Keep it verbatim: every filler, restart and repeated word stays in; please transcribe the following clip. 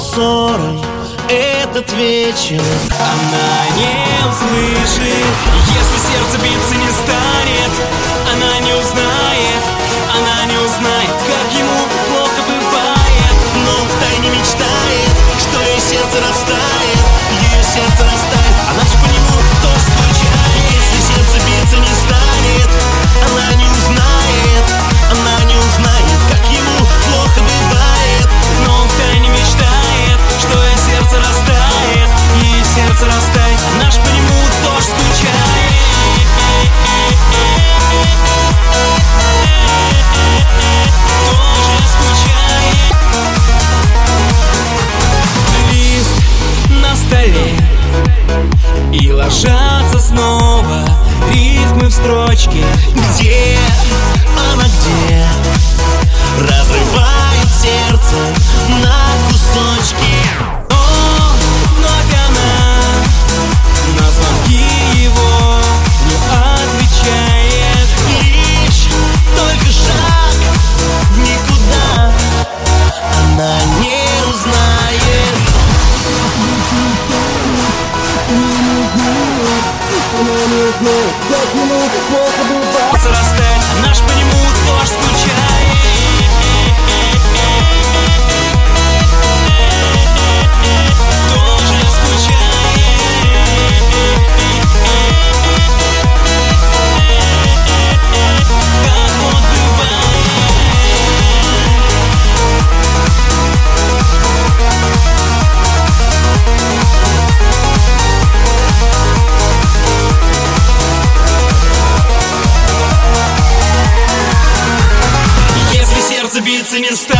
ссорой этот вечер. Она не услышит, если сердце биться не станет. Она не узнает, она не узнает, как ему плохо бывает. Но он втайне мечтает, что ее сердце растает. Ее сердце растает, она же по нему тоже скучает. Если сердце биться не станет, она не узнает, она не узнает, как ему плохо бывает. Но он втайне мечтает, что ее сердце растает. Ее сердце растает, она ж по нему тоже скучает. Тоже скучает. Лист на столе, и ложатся снова рифмы в строчке. Где она, где разрывает сердце на кусочки. О, вновь она на звонки его не отвечает. Лишь только шаг в никуда она не узнает. Растает, она ж по нему тоже скучает. Тоже скучает. Как вот бывает. Если сердце биться не станет,